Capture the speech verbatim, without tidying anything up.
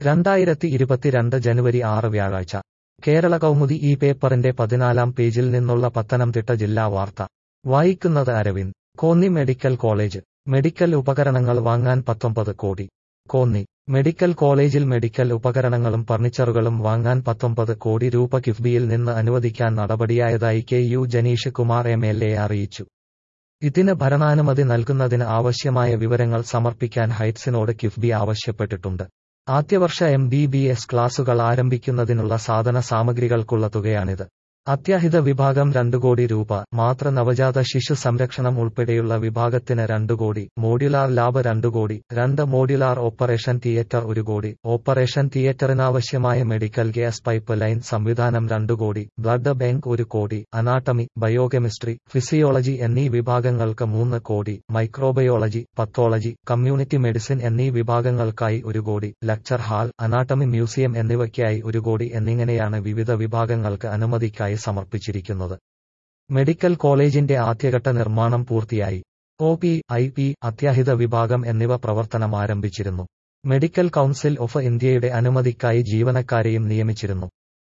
രണ്ടായിരത്തി ഇരുപത്തിരണ്ട് ജനുവരി ആറ് വ്യാഴാഴ്ച കേരള കൗമുദി ഈ പേപ്പറിന്റെ പതിനാലാം പേജിൽ നിന്നുള്ള പത്തനംതിട്ട ജില്ലാ വാർത്ത വായിക്കുന്നത് Aravind. Konni medical college medical ഉപകരണങ്ങൾ വാങ്ങാൻ പത്തൊമ്പത് കോടി. കോന്നി മെഡിക്കൽ കോളേജിൽ മെഡിക്കൽ ഉപകരണങ്ങളും ഫർണിച്ചറുകളും വാങ്ങാൻ പത്തൊമ്പത് കോടി രൂപ കിഫ്ബിയിൽ നിന്ന് അനുവദിക്കാൻ നടപടിയായതായി K U Janeesh Kumar M L A അറിയിച്ചു. ഇതിന് ഭരണാനുമതി നൽകുന്നതിന് ആവശ്യമായ വിവരങ്ങൾ സമർപ്പിക്കാൻ ഹൈറ്റ്സിനോട് കിഫ്ബി ആവശ്യപ്പെട്ടിട്ടുണ്ട്. ആദ്യവർഷ എം ബി ബി എസ് ക്ലാസുകൾ ആരംഭിക്കുന്നതിനുള്ള സാധന സാമഗ്രികൾക്കുള്ള തുകയാണിത്. അത്യാഹിത വിഭാഗം രണ്ടു കോടി രൂപ, മാതൃ നവജാത ശിശു സംരക്ഷണം ഉൾപ്പെടെയുള്ള വിഭാഗത്തിന് രണ്ടു കോടി, മോഡ്യുലാർ ലാബ് രണ്ടു കോടി, രണ്ട് മോഡ്യുലാർ ഓപ്പറേഷൻ തിയേറ്റർ ഒരു കോടി, ഓപ്പറേഷൻ തിയേറ്ററിനാവശ്യമായ മെഡിക്കൽ ഗ്യാസ് പൈപ്പ് ലൈൻ സംവിധാനം രണ്ടു കോടി, ബ്ലഡ് ബാങ്ക് ഒരു കോടി, അനാട്ടമി, ബയോകെമിസ്ട്രി, ഫിസിയോളജി എന്നീ വിഭാഗങ്ങൾക്ക് മൂന്ന് കോടി, മൈക്രോബയോളജി, പത്തോളജി, കമ്മ്യൂണിറ്റി മെഡിസിൻ എന്നീ വിഭാഗങ്ങൾക്കായി ഒരു കോടി, ലെക്ചർ ഹാൾ, അനാട്ടമി മ്യൂസിയം എന്നിവയ്ക്കായി ഒരു കോടി എന്നിങ്ങനെയാണ് വിവിധ വിഭാഗങ്ങൾക്ക് അനുമതിക്കായി സമർപ്പിച്ചിരിക്കുന്നത്. മെഡിക്കൽ കോളേജിന്റെ ആദ്യഘട്ട നിർമ്മാണം പൂർത്തിയായി. ഒ പി, ഐ പി, അത്യാഹിത വിഭാഗം എന്നിവ പ്രവർത്തനം ആരംഭിച്ചിരുന്നു. മെഡിക്കൽ കൗൺസിൽ ഓഫ് ഇന്ത്യയുടെ അനുമതിക്കായി ജീവനക്കാരെയും നിയമിച്ചിരുന്നു.